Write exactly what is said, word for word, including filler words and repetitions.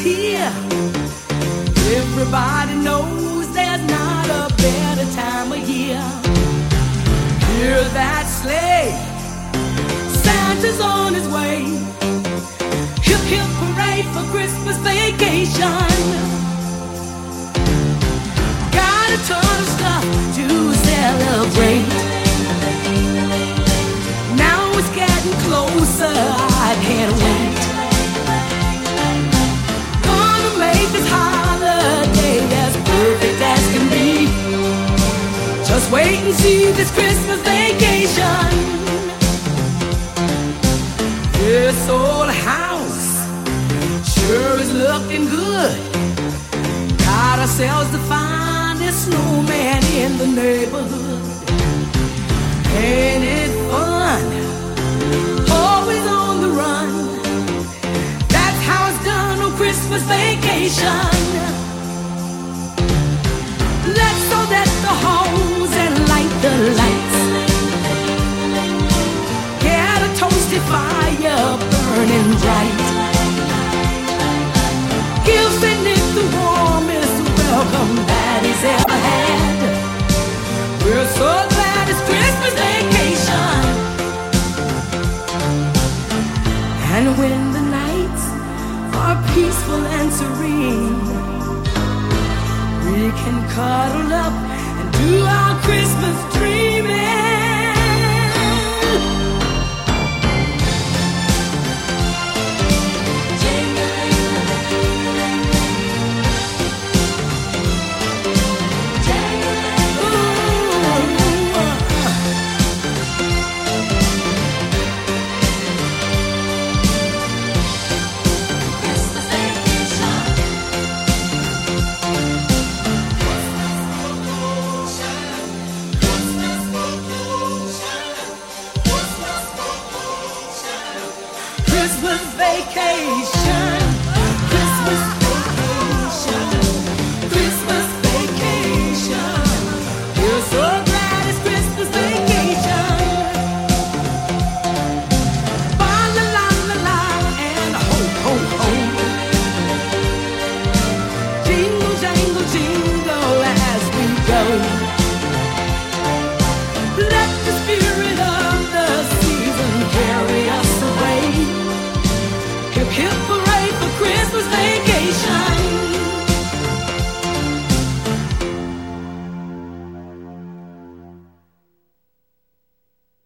here. Everybody knows there's not a better time of year. Hear that sleigh, Santa's on his way. Hip hip hooray for Christmas vacation. Got a ton of stuff to celebrate. Now it's getting closer, I can't wait. Gonna make this holiday as perfect as can be. Just wait and see this Christmas vacation. This old house sure is looking good. Got ourselves the finest snowman in the neighborhood. Ain't it fun? Always on the run. That's how it's done on Christmas vacation. Let's all deck the halls and light the lights. Get a toasty fire burning bright. Give Saint Nick the warmest welcome that he's ever had. We're so glad it's Christmas vacation. And when the nights are peaceful and serene, we can cuddle up and do our Christmas dream.